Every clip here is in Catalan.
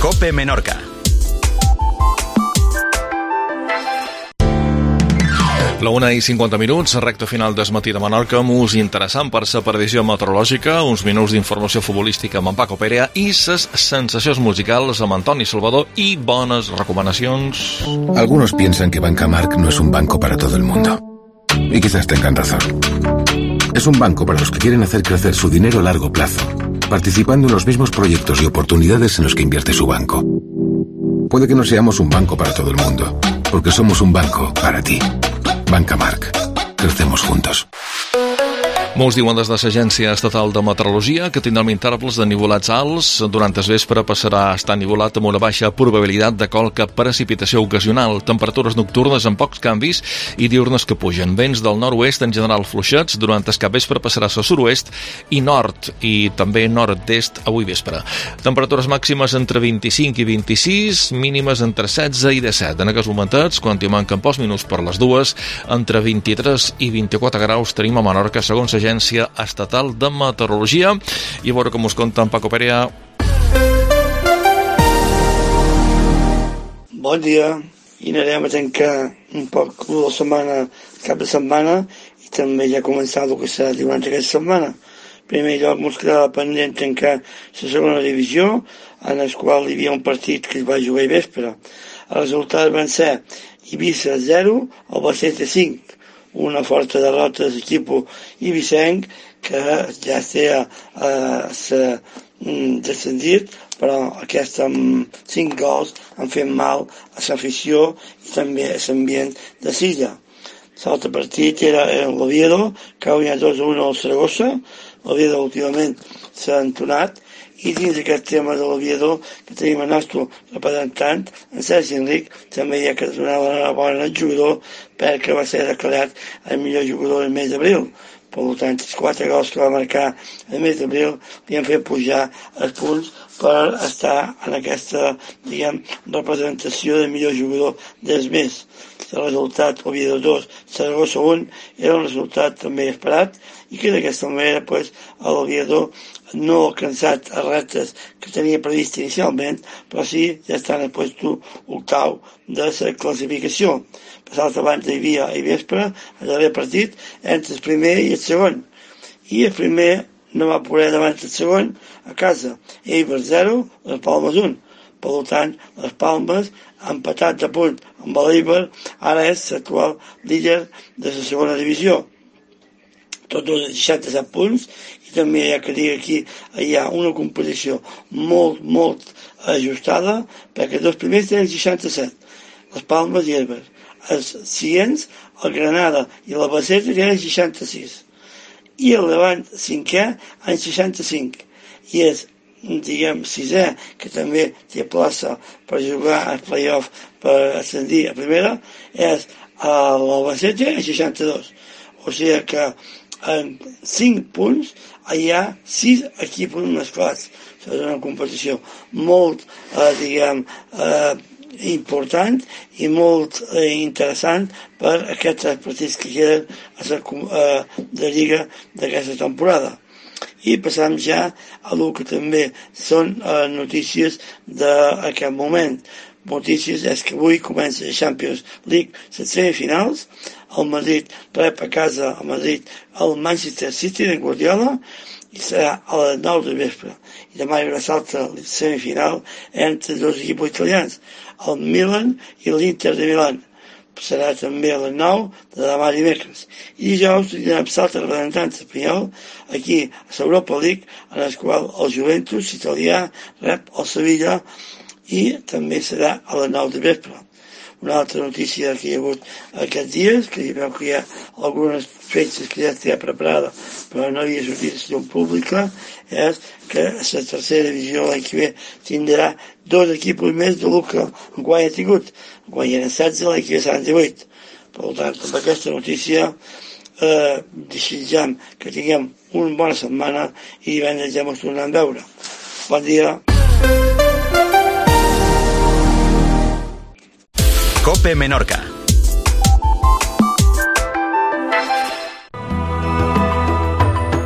COPE Menorca. La 1:50, recta final del matí de Menorca, amb ús interessant per la previsió meteorològica, uns minuts d'informació futbolística amb en Paco Perea i ses sensacions musicals amb Antoni Salvador y bones recomanacions. Algunos piensan que Banca Marc no es un banco para todo el mundo. Y quizás tengan razón. Es un banco para los que quieren hacer crecer su dinero a largo plazo, participando en los mismos proyectos y oportunidades en los que invierte su banco. Puede que no seamos un banco para todo el mundo, porque somos un banco para ti. Banca Marc. Crecemos juntos. Molts diuen des de l'Agència Estatal de Meteorologia que tindrem intervals de nivelats alts. Durant el vespre passarà a estar nivelat amb una baixa probabilitat de qualque precipitació ocasional. Temperatures nocturnes amb pocs canvis i diurnes que pugen. Vents del nord-oest en general fluixets. Durant el capvespre passarà a sud-oest i nord i també nord-est avui vespre. Temperatures màximes entre 25 i 26, mínimes entre 16 i 17. En aquests momentets, quan hi manquen pocs minuts per les dues, entre 23 i 24 graus tenim a Menorca, segons l'Agència Estatal de Meteorologia. I a veure com us conta en Paco Perea. Bon dia. I anirem a tancar un poc la setmana, cap de setmana, i també ja començar el que serà durant aquesta setmana. En primer lloc, ens quedava pendent tancar la segona divisió, en el qual hi havia un partit que es va jugar a vespre. Els resultats van ser Eivissa 0, Albacete 5. Una forta derrota de l'equip eivissenc que ja s'ha descendit, però aquests 5 gols han fet mal a l'afició i també a l'ambient de Silla. L'altre partit era l'Oviedo, que ha guanyat 2-1 al Saragossa. L'Oviedo últimament s'ha entonat, i dins aquest tema de l'Oviedo, que tenim el nostre representant, en Sergi Enric, també hi ha que donar l'enhorabona al jugador perquè va ser declarat el millor jugador del mes d'abril. Per tant, els 4 gols que va marcar el mes d'abril li han fet pujar els punts per estar en aquesta, representació del millor jugador del mes. El resultat, Oviedo 2, Saragossa 1, era un resultat també esperat i que d'aquesta manera l'Oviedo no ha alcançat els reptes que tenia previst inicialment, però sí ja està en el puesto octau de la classificació. Per l'altra banda hi havia a vespre el darrer partit entre el primer i el segon, i el primer no va poder davant el segon a casa. Eibar 0, les Palmes 1. Per tant, les Palmes han empatat de punt amb l'Eibar, ara és l'actual líder de la segona divisió. Tots els 67 punts, i també hi ha que dir que aquí hi ha una composició molt ajustada, perquè els dos primers tenen 67, les Palmes i Eibar. Els siguients, el Granada i l'Albacete, tenen 66. I el Levant cinquè en 65. I és, sisè, que també té plaça per jugar al play-off per ascendir a primera, és l'Albacete en 62. O sigui que en 5 punts hi ha 6 equips mesclats. Això és una competició molt, important i molt interessant per aquests partits que queden de Lliga d'aquesta temporada. I passam ja a el que també són notícies d'aquest moment. Notícies és que avui comença la Champions League, les semifinals. El Madrid rep a casa a Madrid el Manchester City de Guardiola i serà a les 9 de vespre. I demà hi haurà l'altra semifinal entre els dos equips italians, el Milan i l'Inter de Milán. Serà també a les 9 de demà dimecres. I dijous tindrem l'altre representant espanyol aquí a l'Europa League, en el qual el Juventus italià rep el Sevilla i també serà a les 9 de vespre. Una altra notícia que hi ha hagut aquests dies, que hi veu que hi ha algunes fetges que ja està preparada però no havia sortit a llum pública, és que la tercera divisió l'any que ve tindrà 2 equips més de lo que enguany ha tingut. Enguany eren 16, l'any que ve seran 18. Per tant, amb aquesta notícia desitjam que tinguem una bona setmana i divendres ja ens tornem a veure. Bon dia. COPE Menorca.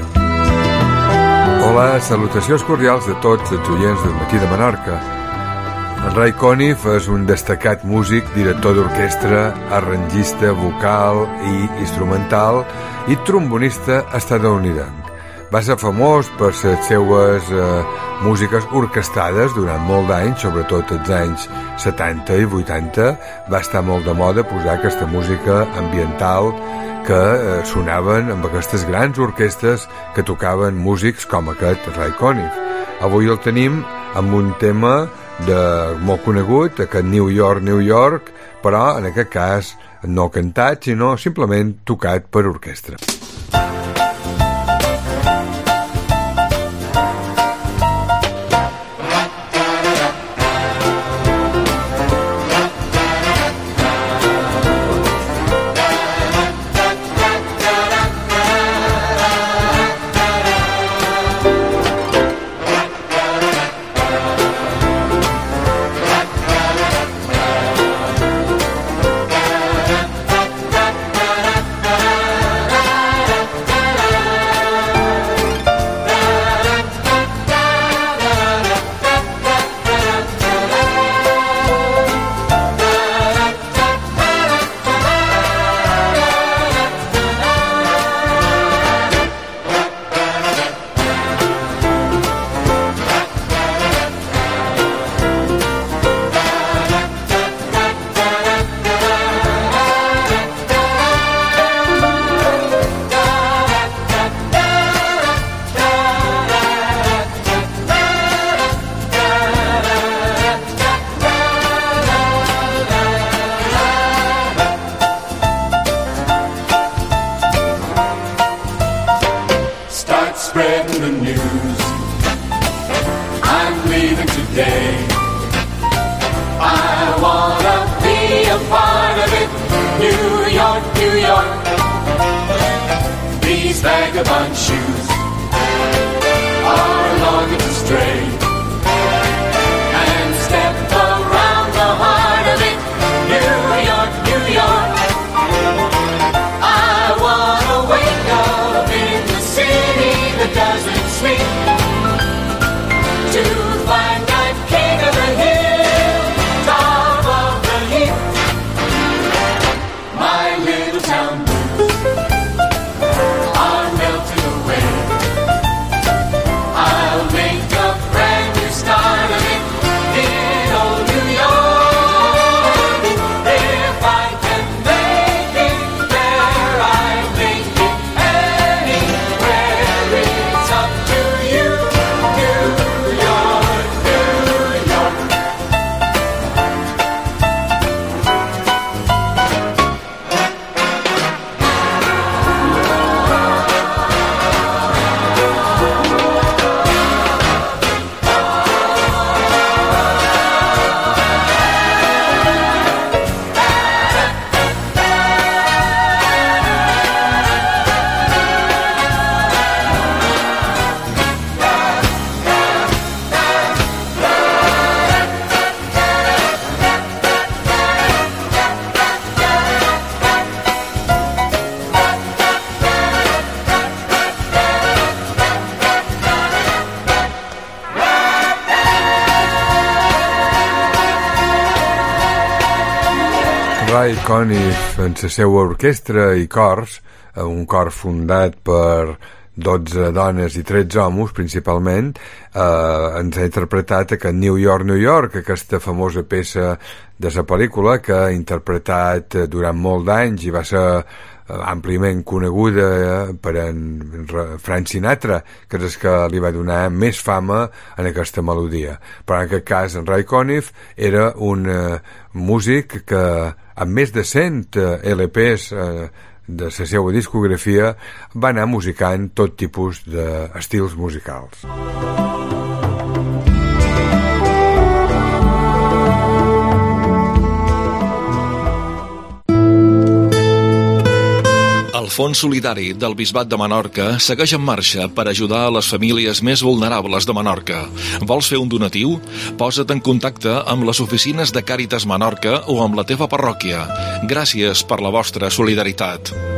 Hola, salutacions cordials de tots els oients del Matí de Menorca. En Ray Conniff és un destacat músic, director d'orquestra, arrangista, vocal i instrumental i trombonista estatunidenc. Va ser famós per les seues músiques orquestades durant molt d'anys, sobretot els anys 70 i 80. Va estar molt de moda posar aquesta música ambiental que sonaven amb aquestes grans orquestes que tocaven músics com aquest Ray Conniff. Avui el tenim amb un tema molt conegut, aquest New York, New York, però en aquest cas no cantat, sinó simplement tocat per orquestra. Ray Conniff en la seva orquestra i cors, un cor fundat per 12 dones i 13 homes principalment, ens ha interpretat aquest New York, New York, aquesta famosa peça de la pel·lícula que ha interpretat durant molt d'anys i va ser àmpliament coneguda per en Frank Sinatra, que és el que li va donar més fama en aquesta melodia. Però en aquest cas en Ray Conniff era un músic que amb més de 100 LPs de la seva discografia va anar musicant tot tipus d'estils musicals. El Fons Solidari del Bisbat de Menorca segueix en marxa per ajudar a les famílies més vulnerables de Menorca. Vols fer un donatiu? Posa't en contacte amb les oficines de Càritas Menorca o amb la teva parròquia. Gràcies per la vostra solidaritat.